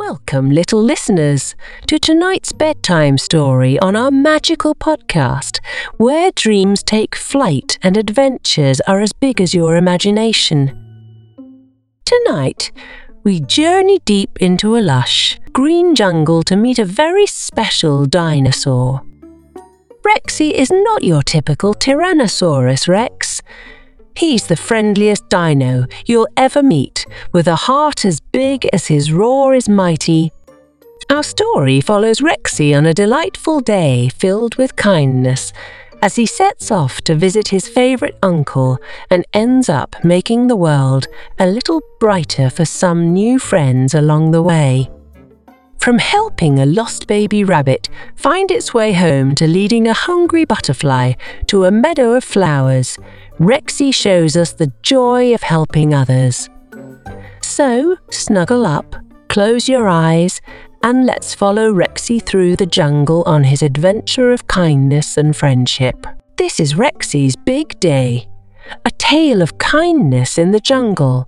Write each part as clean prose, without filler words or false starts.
Welcome, little listeners, to tonight's bedtime story on our magical podcast, where dreams take flight and adventures are as big as your imagination. Tonight, we journey deep into a lush, green jungle to meet a very special dinosaur. Rexy is not your typical Tyrannosaurus Rex. He's the friendliest dino you'll ever meet, with a heart as big as his roar is mighty. Our story follows Rexy on a delightful day filled with kindness, as he sets off to visit his favourite uncle and ends up making the world a little brighter for some new friends along the way. From helping a lost baby rabbit find its way home to leading a hungry butterfly to a meadow of flowers, Rexy shows us the joy of helping others. So, snuggle up, close your eyes, and let's follow Rexy through the jungle on his adventure of kindness and friendship. This is Rexy's big day, a tale of kindness in the jungle.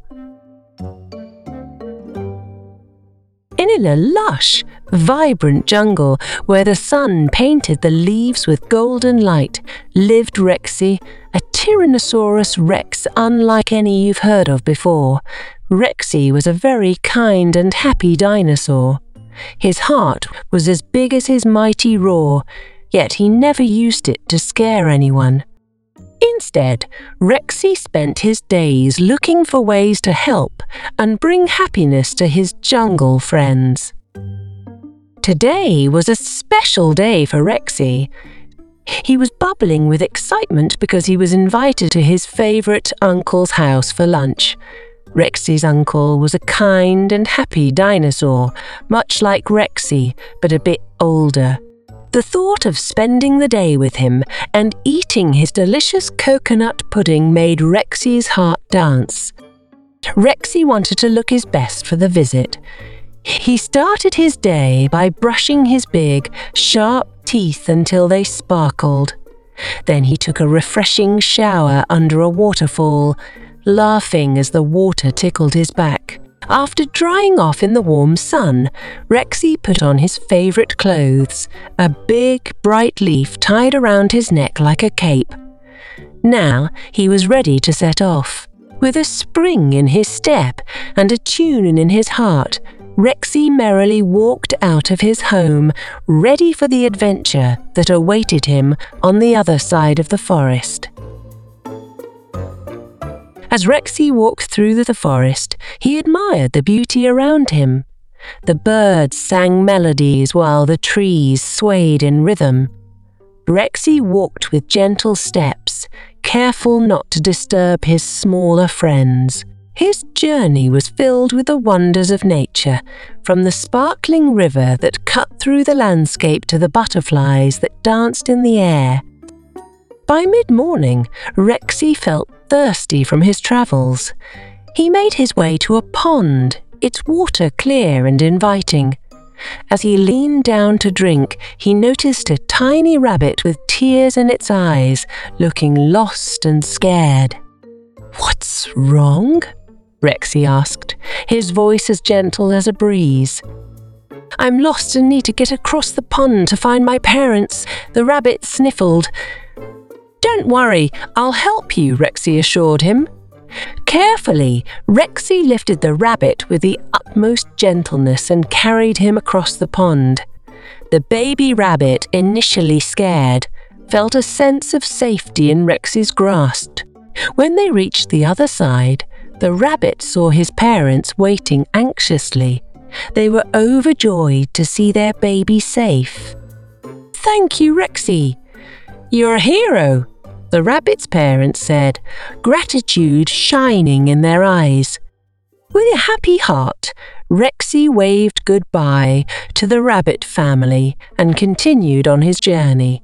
In a lush, vibrant jungle where the sun painted the leaves with golden light, lived Rexy, a Tyrannosaurus Rex unlike any you've heard of before. Rexy was a very kind and happy dinosaur. His heart was as big as his mighty roar, yet he never used it to scare anyone. Instead, Rexy spent his days looking for ways to help and bring happiness to his jungle friends. Today was a special day for Rexy. He was bubbling with excitement because he was invited to his favourite uncle's house for lunch. Rexy's uncle was a kind and happy dinosaur, much like Rexy, but a bit older. The thought of spending the day with him and eating his delicious coconut pudding made Rexy's heart dance. Rexy wanted to look his best for the visit. He started his day by brushing his big, sharp teeth until they sparkled. Then he took a refreshing shower under a waterfall, laughing as the water tickled his back. After drying off in the warm sun, Rexy put on his favourite clothes, a big, bright leaf tied around his neck like a cape. Now he was ready to set off. With a spring in his step and a tune in his heart, Rexy merrily walked out of his home, ready for the adventure that awaited him on the other side of the forest. As Rexy walked through the forest, he admired the beauty around him. The birds sang melodies while the trees swayed in rhythm. Rexy walked with gentle steps, careful not to disturb his smaller friends. His journey was filled with the wonders of nature, from the sparkling river that cut through the landscape to the butterflies that danced in the air. By mid-morning, Rexy felt thirsty from his travels. He made his way to a pond, its water clear and inviting. As he leaned down to drink, he noticed a tiny rabbit with tears in its eyes, looking lost and scared. "What's wrong?" Rexy asked, his voice as gentle as a breeze. "I'm lost and need to get across the pond to find my parents," the rabbit sniffled. "Don't worry, I'll help you," Rexy assured him. Carefully, Rexy lifted the rabbit with the utmost gentleness and carried him across the pond. The baby rabbit, initially scared, felt a sense of safety in Rexy's grasp. When they reached the other side, the rabbit saw his parents waiting anxiously. They were overjoyed to see their baby safe. "Thank you, Rexy. You're a hero," the rabbit's parents said, gratitude shining in their eyes. With a happy heart, Rexy waved goodbye to the rabbit family and continued on his journey.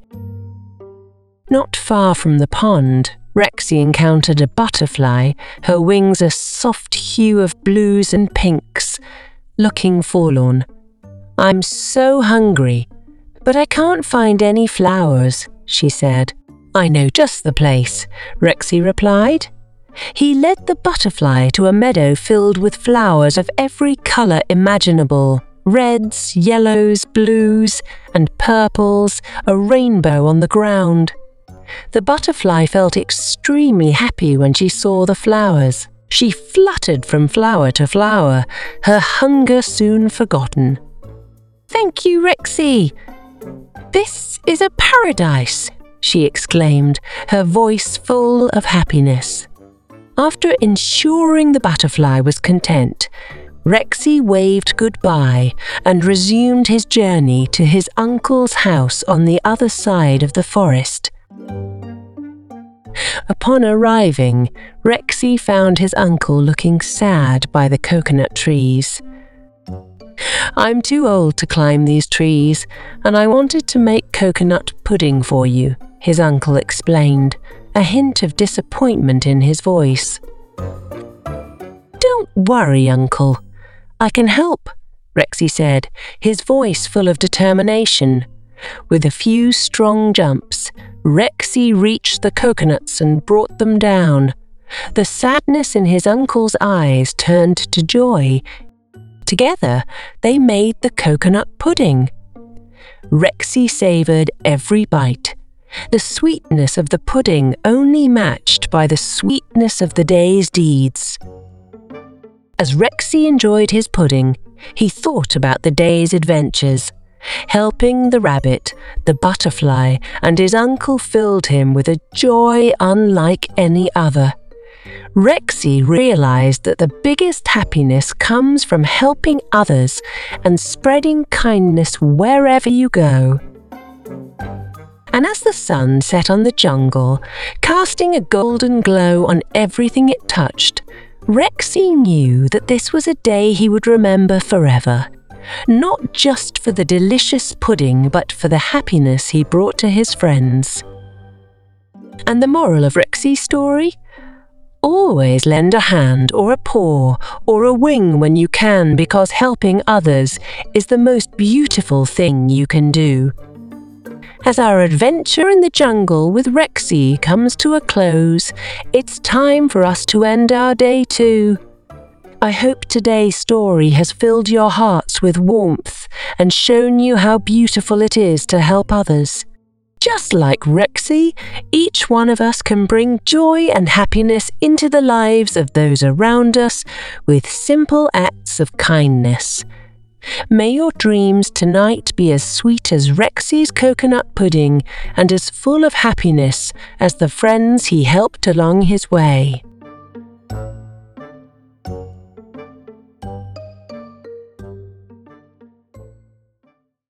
Not far from the pond, Rexy encountered a butterfly, her wings a soft hue of blues and pinks, looking forlorn. "I'm so hungry, but I can't find any flowers," she said. "I know just the place," Rexy replied. He led the butterfly to a meadow filled with flowers of every colour imaginable. Reds, yellows, blues, and purples, a rainbow on the ground. The butterfly felt extremely happy when she saw the flowers. She fluttered from flower to flower, her hunger soon forgotten. "Thank you, Rexy! This is a paradise!" she exclaimed, her voice full of happiness. After ensuring the butterfly was content, Rexy waved goodbye and resumed his journey to his uncle's house on the other side of the forest. Upon arriving, Rexy found his uncle looking sad by the coconut trees. "I'm too old to climb these trees, and I wanted to make coconut pudding for you," his uncle explained, a hint of disappointment in his voice. "Don't worry, Uncle. I can help," Rexy said, his voice full of determination. With a few strong jumps, Rexy reached the coconuts and brought them down. The sadness in his uncle's eyes turned to joy. Together, they made the coconut pudding. Rexy savoured every bite, the sweetness of the pudding only matched by the sweetness of the day's deeds. As Rexy enjoyed his pudding, he thought about the day's adventures. Helping the rabbit, the butterfly, and his uncle filled him with a joy unlike any other. Rexy realized that the biggest happiness comes from helping others and spreading kindness wherever you go. And as the sun set on the jungle, casting a golden glow on everything it touched, Rexy knew that this was a day he would remember forever. Not just for the delicious pudding, but for the happiness he brought to his friends. And the moral of Rexy's story? Always lend a hand or a paw or a wing when you can, because helping others is the most beautiful thing you can do. As our adventure in the jungle with Rexy comes to a close, it's time for us to end our day too. I hope today's story has filled your hearts with warmth and shown you how beautiful it is to help others. Just like Rexy, each one of us can bring joy and happiness into the lives of those around us with simple acts of kindness. May your dreams tonight be as sweet as Rexy's coconut pudding and as full of happiness as the friends he helped along his way.